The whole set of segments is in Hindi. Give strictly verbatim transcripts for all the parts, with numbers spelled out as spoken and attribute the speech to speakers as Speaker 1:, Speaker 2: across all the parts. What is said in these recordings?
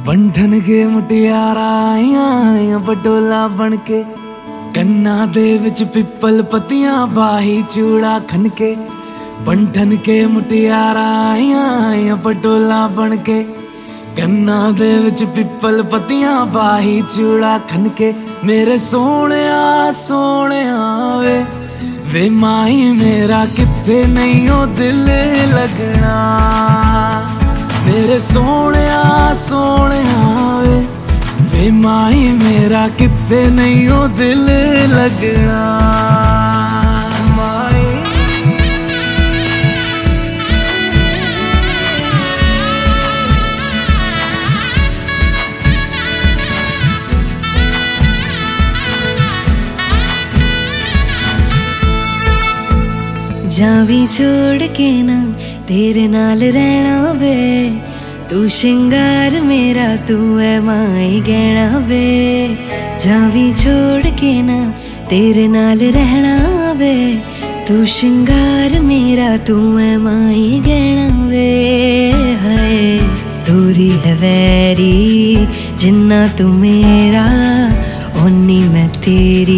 Speaker 1: बंधन के मुटियारा आइया बटोला बन के कन्ना दे विच पिपल पतियां बाही चूड़ा खनके। बंधन के मुटियारा आइया बटोला बन के कन्ना दे विच पिपल पतियां बाही चूड़ा खनके। मेरे सोने सोने वे वे माही मेरा किथे नहीं ओ दिल लगना। मेरे सोने सोने वे वे माही मेरा किथे नहीं ओ दिल लगना।
Speaker 2: जावी छोड़ के ना तेरे नाल रहना वे, तू शिंगार मेरा तू है माई गहना वे। जावी छोड़ के ना तेरे नाल रहना वे, तू शिंगार मेरा तू है माई गहना वे। हाय दूरी है वैरी जिन्ना तू मेरा ओनी मैं तेरी।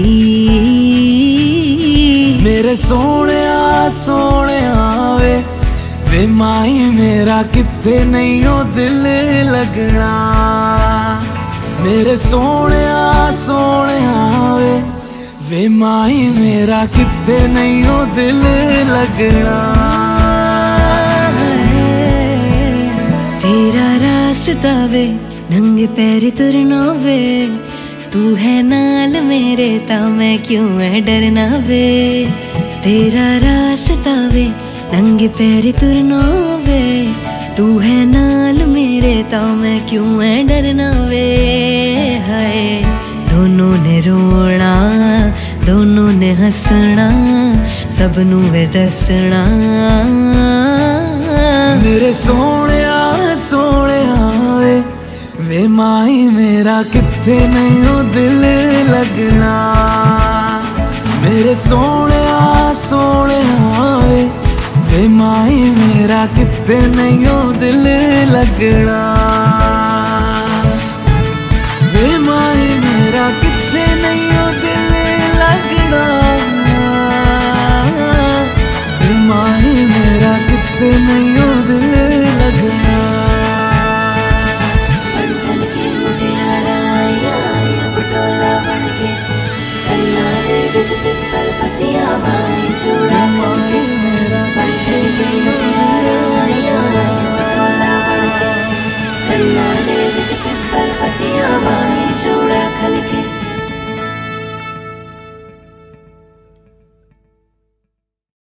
Speaker 1: मेरे सोने सोने वे वे माही मेरा किथे नहीं ओ दिल लगना। मेरे सोने सोने वे वे माही मेरा किथे नहीं ओ दिल लगना।
Speaker 2: तेरा रास्ता वे नंगे पैर तुरना वे, तू है नाल मेरे ता मैं क्यों है डरना वे। तेरा रास्ता वे नंगे पैर तुरना वे, तू है नाल मेरे ता मैं क्यों है डरना वे। हाय दोनों ने रोना दोनों ने हंसना सबनू वे दसना।
Speaker 1: मेरे सोने सोने वे वे माही मेरा किथे नहीं ओ दिल लगना। मेरे सोने सोने वे वे माही मेरा किथे नहीं ओ दिल लगना। वे माही मेरा किथे नहीं ओ दिल लगना। वे माही मेरा किथे नहीं ओ दिल लगना।
Speaker 2: पिपल पतियां बाई चूड़ा खनके। बंधन के मुटियारा आइया बटोला बन के कन्ना दे विच पिपल पतियां।